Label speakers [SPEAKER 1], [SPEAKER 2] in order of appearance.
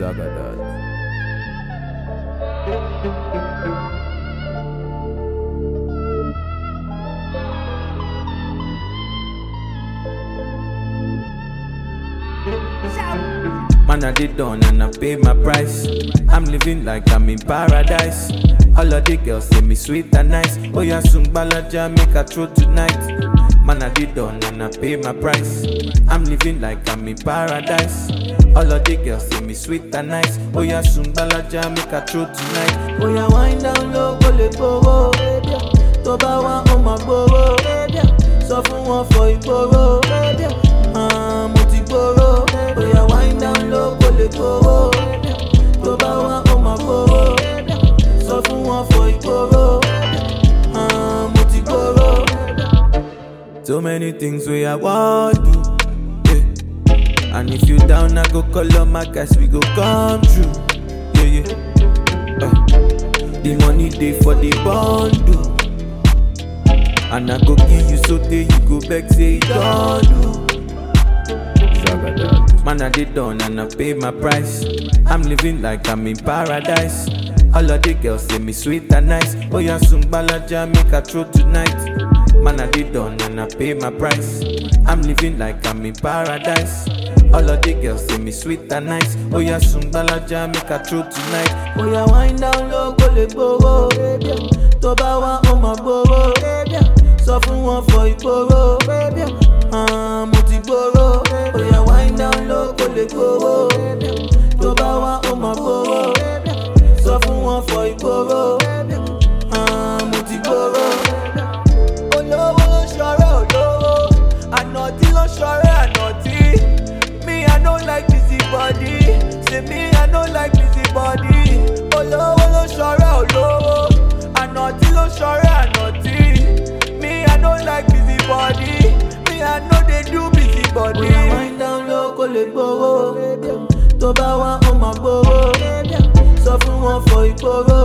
[SPEAKER 1] Zagadad. Man, I did done and I pay my price. I'm living like I'm in paradise. All of the girls say me sweet and nice. Oh yeah, soon balaja make a throw tonight. Man, I did done and I pay my price. I'm living like I'm in paradise. All of the girls say me sweet and nice. Oh yeah, soon balaja make a throw tonight. Oh yeah, wind down low, go let go. Toba wa on my boro. So fun one for igboro. Mo ti gboro. Oh yeah, wind down low, go let go. Toba wa on my boro. So fun one for igboro. Mo ti gboro. So many things we I want to, yeah. And if you down, I go call on my guys, we go come true, yeah, yeah. The money day for the bundle, and I go give you so day you go back say it don't do. Man, I did done and I pay my price. I'm living like I'm in paradise. All of the girls say me sweet and nice. Oh yeah, soon balaja make a throw tonight. Man, I did done and I pay my price. I'm living like I'm in paradise. All of the girls say me sweet and nice. Oh yeah, soon balaja make a throw tonight. Oh yeah, wind down low, go let go. Toba wa on my boro. So fun one for igboro. Mo ti gboro. Oh yeah, wind down low, go let go. Toba wa on my boro. So fun one for igboro. Mo ti gboro. Olówó ló ṣọ̀rẹ́ olówó, ànàtí ló ṣọ̀rẹ́ ànàtí. Me, I don't like busy body. Say me, I don't like busy body. Olówó ló ṣọ̀rẹ́ olówó, ànàtí ló ṣọ̀rẹ́ ànàtí. Me, I don't like busy body. Me, I know they do busy body. When I wind down low, kò lè gbowó. Tó bá wá, ó máa gbowó. Sọ fún wọn for ìgboro.